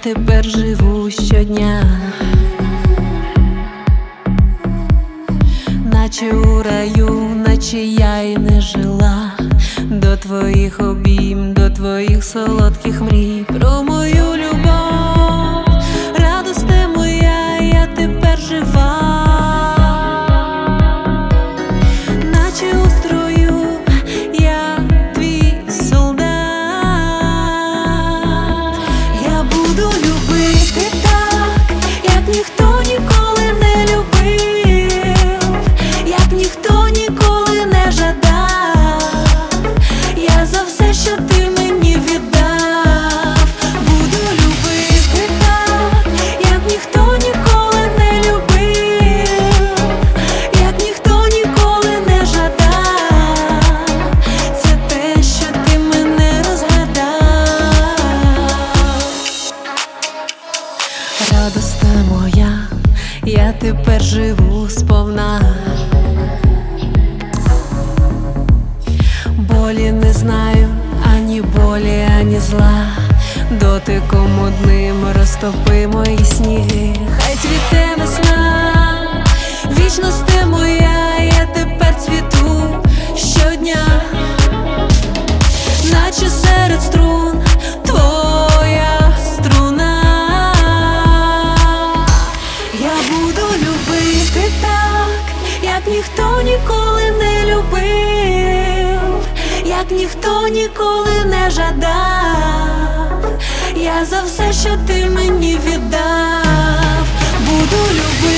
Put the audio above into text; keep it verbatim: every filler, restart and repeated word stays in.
тепер живу щодня, наче у раю, наче я й не жила. До твоїх обійм, до твоїх солодких мрій, про мою любов, радосте моя, я тепер жива, наче у строю я твій солдат. Я буду любити так, як ніхто ніколи не любив, як ніхто ніколи не жадав. Я за все, що ти мені віддав, буду любити так, як ніхто ніколи не любив, як ніхто ніколи не жадав. Це те, що ти мене розгадав. Радосте моя, я тепер живу сповна, болі не знаю, ані болі, ані зла. Дотиком одним розтопи мої сніги. Хай цвіте весна, вічносте моя, я тепер цвіту щодня, наче серед струн твоя струна. Я буду любити так, як ніхто ніколи не любив, як ніхто ніколи не жадав. Я за все, що ти мені віддав, буду любити.